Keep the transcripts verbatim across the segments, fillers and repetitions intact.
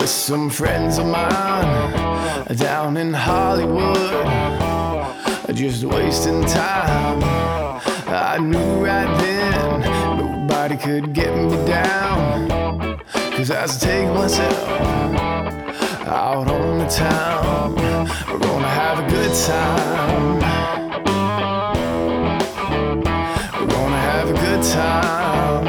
with some friends of mine down in Hollywood, just wasting time. I knew right then nobody could get me down, 'cause I was taking myself out on the town. We're gonna have a good time. We're gonna have a good time.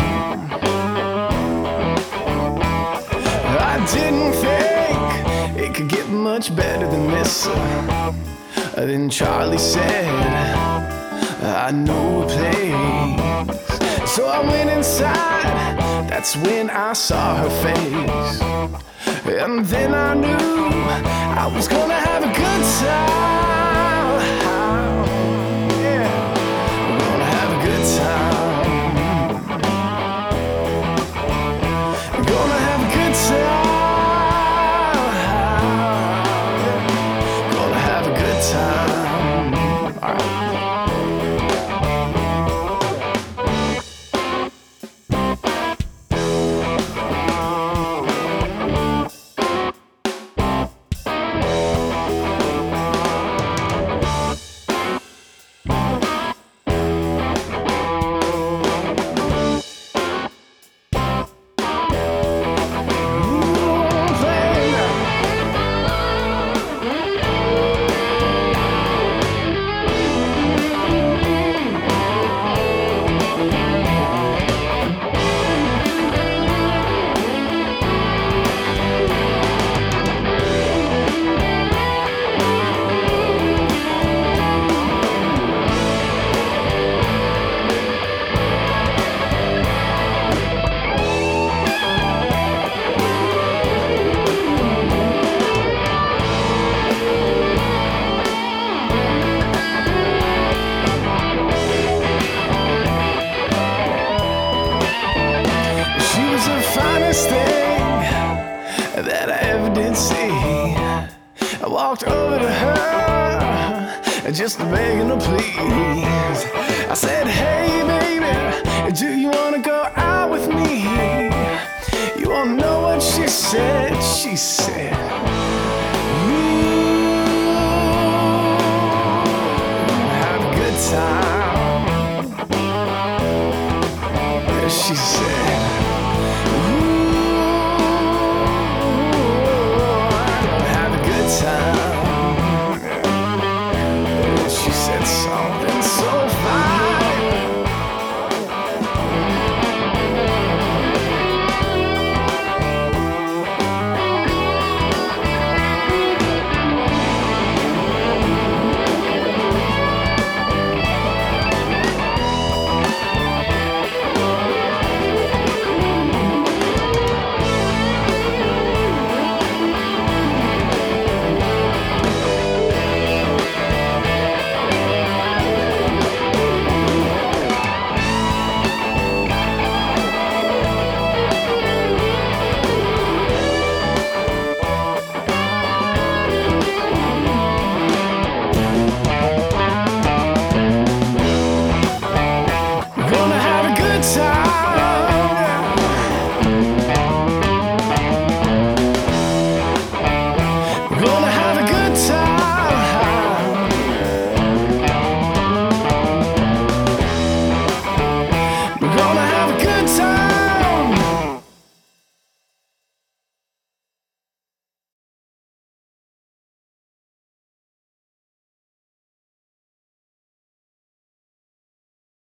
I didn't think it could get much better than this. Then Charlie said, I know a place. So I went inside, that's when I saw her face. And then I knew I was gonna have a good time. Yeah, we're gonna have a good time. We're gonna have a good time. Gonna have a good time. All right. Thing that I ever did see. I walked over to her, just begging her please. I said, hey baby, do you wanna go out with me? You won't know what she said. She said,